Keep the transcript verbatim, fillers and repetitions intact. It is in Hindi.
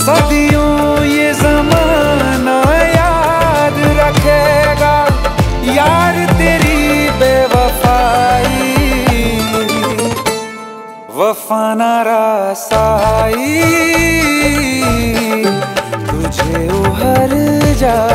सदियों ये ज़माना याद रखेगा यार तेरी बेवफाई। वफा ना रसाई तुझे उहर जा